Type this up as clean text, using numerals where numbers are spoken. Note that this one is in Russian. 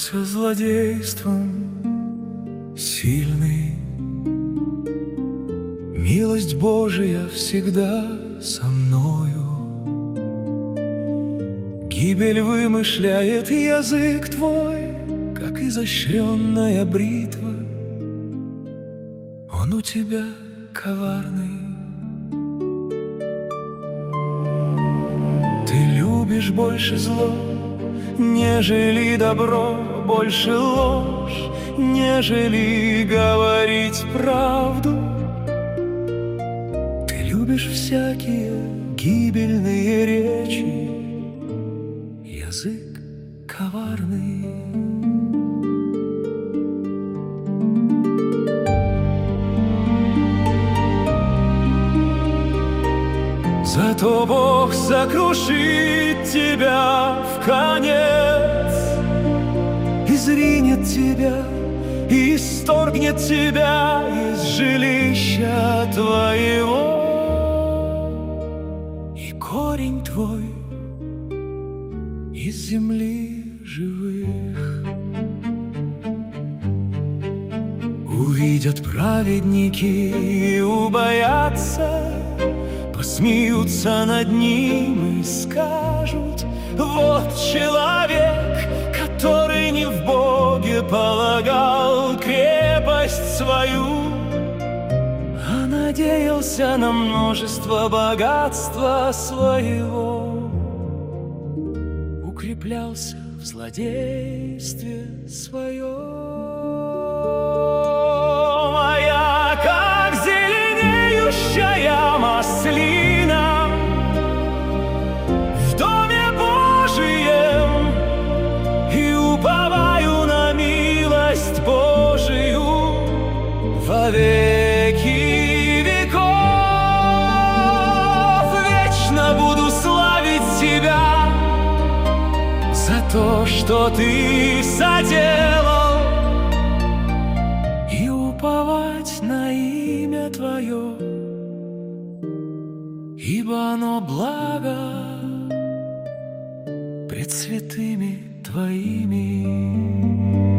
Занимался злодейством сильный. Милость Божия всегда со мною. Гибель вымышляет язык твой, как изощренная бритва. Он у тебя коварный. Ты любишь больше зло, нежели добро, больше ложь, нежели говорить правду. Ты любишь всякие гибельные речи, язык коварный. Зато Бог сокрушит тебя вконец, изринет тебя, исторгнет тебя из жилища твоего, и корень твой из земли живых. Увидят праведники и убоятся, посмеются над ним и скажут: вот человек, который не в Боге полагал крепость свою, а надеялся на множество богатства своего, укреплялся в злодействе своем. А я, как зеленеющая маслина в доме Божием, и уповаю на милость Божию во веки веков. Вечно буду славить Тебя за то, что Ты соделал, и уповать на имя Твое, ибо оно благо пред святыми Твоими.